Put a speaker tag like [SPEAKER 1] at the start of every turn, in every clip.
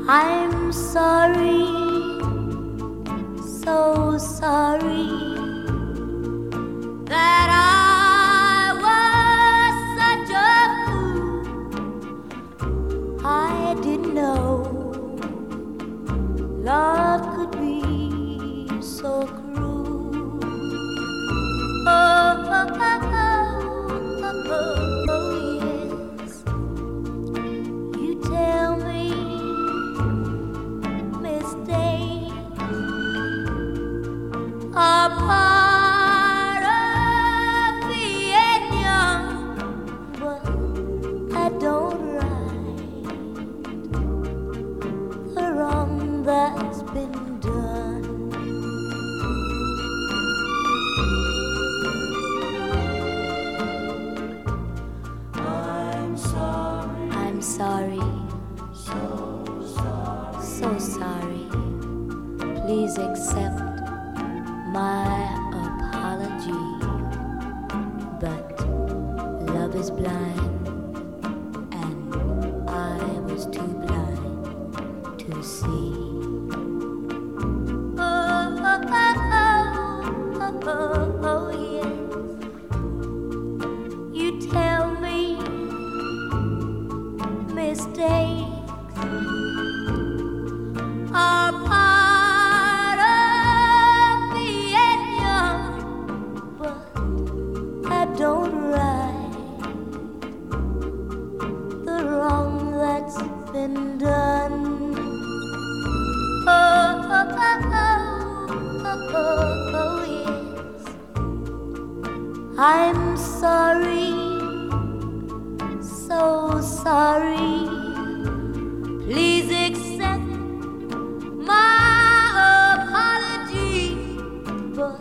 [SPEAKER 1] I'm sorry, so sorry that I was such a fool. I didn't know love could be so cruel. Oh, oh, oh, oh, oh, oh, yes. You tell me mistakes are part of being young, but I don't right the wrong that's been done. I'm sorry, so sorry. Please accept my apology. But love is blind, and I was too blind to see. Oh, oh, oh, oh, oh, oh, yes. You tell me mistakes are part of being young, but I don't right the wrong that's been done. Oh, oh, oh, oh, oh, oh, yes. I'm sorry, so sorry. Please accept my apology. But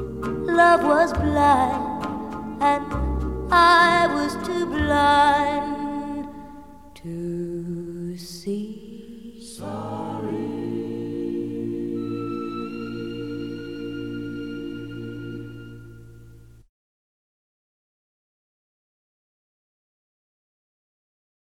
[SPEAKER 1] love was blind, and I was too blind